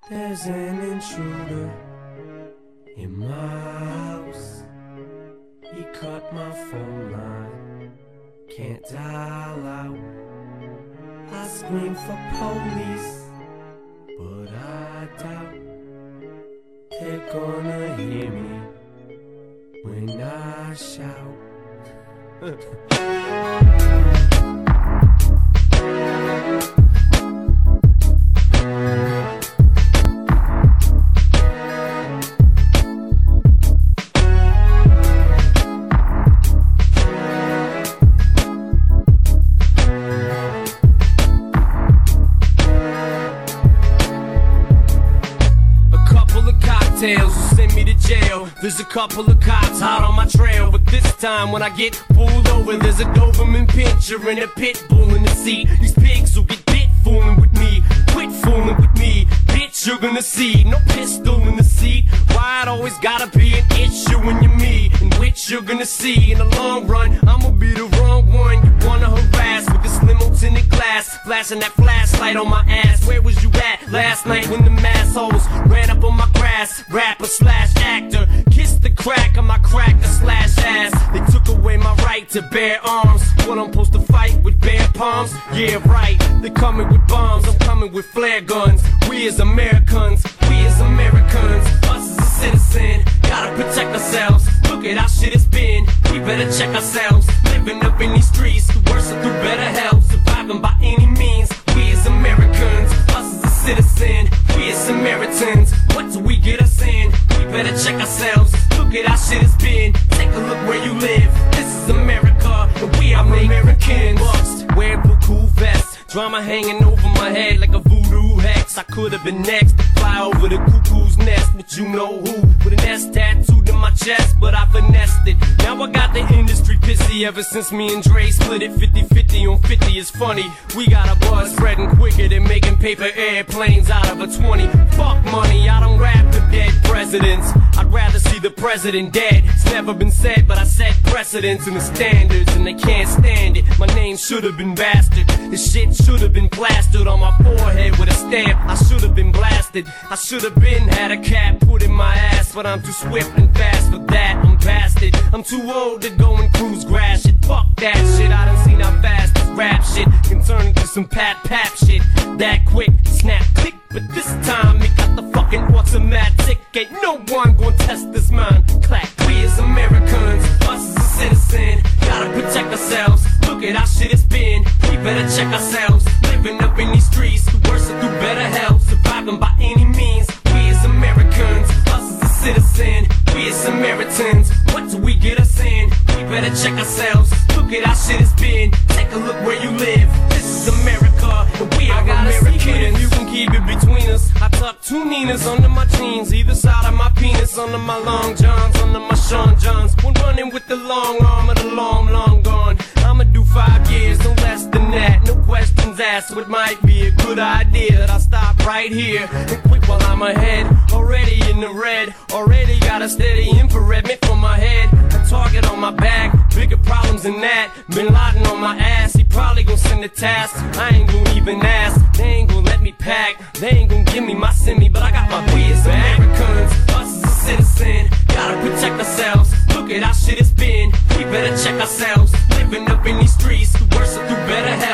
There's an intruder in my house. He cut my phone line, can't dial out. I scream for police, but I doubt they're gonna hear me when I shout. Will send me to jail. There's a couple of cops hot on my trail, but this time when I get pulled over, there's a Doberman pinscher and a pit bull in the seat. These pigs will get bit fooling with me. Quit fooling with me, bitch, you're gonna see. No pistol in the seat. Why it always gotta be an issue when you're me? In which you're gonna see in the long run, I'ma be the wrong one you wanna harass with this limo tinted glass, flashing that flashlight on my ass. Where was you at last night when the mass holes ran up on my grass? Rapper slash actor, kiss the crack on my cracker slash ass. They took away my right to bear arms. What, I'm supposed to fight with bare palms? Yeah, right, they're coming with bombs, I'm coming with flare guns. We as Americans, us as a citizen, gotta protect ourselves. Look at how shit has been, we better check ourselves. Living up in these streets, through worse and through better health. Surviving by any means, we as Americans, us as a citizen, we as Samaritans. What do we get us in? We better check ourselves. Look at how shit has been, take a look where you live. This is America, and we are Americans. Bust, wear blue cool vest, drama hanging over my head like a voodoo hex. I could have been next, fly over the cuckoo's nest, but you know who, with an S tattooed in my chest, but I finessed it. Now I got the industry pissy ever since me and Dre split it 50-50 on 50. It's funny, we got a buzz spreading quicker than making paper airplanes out of a 20. Fuck money, I don't rap the dead presidents, I'd rather see the president dead. It's never been said, but I set precedents and the standards, and they can't stand it. My name should have been bastard, this shit should have been plastered on my forehead with a stamp. I should have been blasted, I should have been had a cap put in my ass, but I'm too swift and fast for that. I'm past it, I'm too old to go and cruise grass shit. Fuck that shit, I done seen how fast this rap shit can turn into some pap shit. That quick, snap, click, but this time it got the fucking automatic. Ain't no one gonna test this mind. Clack, we as Americans, us as a citizen, gotta protect ourselves. Look at how shit has been, we better check ourselves. Living up in these streets, through worse and through better health. Surviving by any means, we as Americans, us as a citizen, we as Samaritans. What do we get us in? We better check ourselves. Look at how shit has been, take a look where you live. This is America, and we are Americans. You can keep it between us. I tuck two Ninas under my jeans, either side of my penis, under my long johns, under my Sean Johns. One running with the long arm of the long gone. I'ma do 5 years, no less than that. No questions asked, so it might be a good idea that I stop right here and quit while I'm ahead. Already in the red, already got a steady infrared mitt for my head. A target on my back, bigger problems than that. Bin Laden on my ass, he probably gon' send a task. I ain't gon' even ask, they ain't gon' let me pack. They ain't gon' give me my semi, but I got my we as Americans, us as a citizen, gotta protect ourselves. Look at how shit has been, we better check ourselves. Living up in these streets, through worse and through better health.